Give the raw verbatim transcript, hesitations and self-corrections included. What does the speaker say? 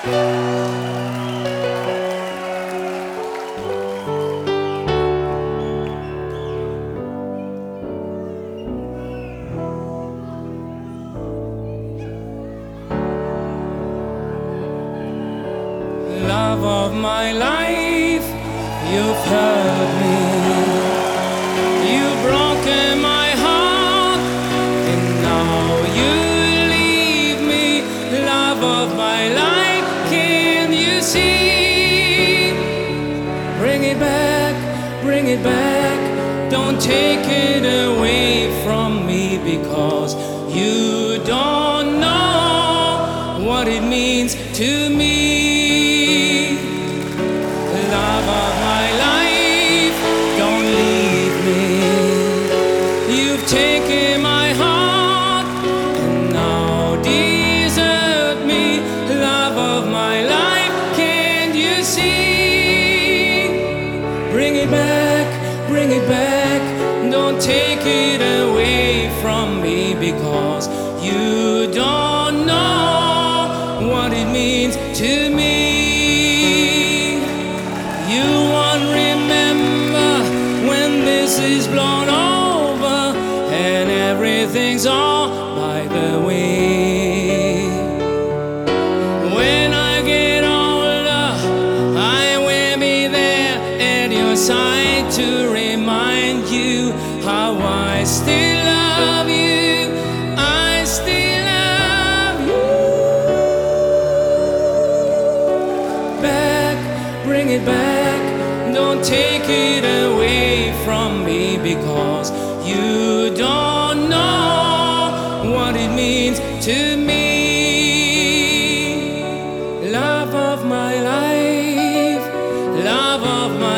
Love of my life, you've hurt me, you've broken my heart, and now you leave me. Love of my life, can you see? Bring it back, bring it back, don't take it away from me, because you don't know what it means to me. Love of my life, don't leave me. You've taken my heart and now desert me. Love of my life, can't you see? Bring it back, bring it back, don't take it away from me, because you don't know what it means to me. You won't remember when this is blown over and everything's all by the way. When I get older, I will be there at your side to remind you how I still love you. I still love you. Back, bring it back, don't take it away from me, because you don't know what it means to me. Love of my life, love of my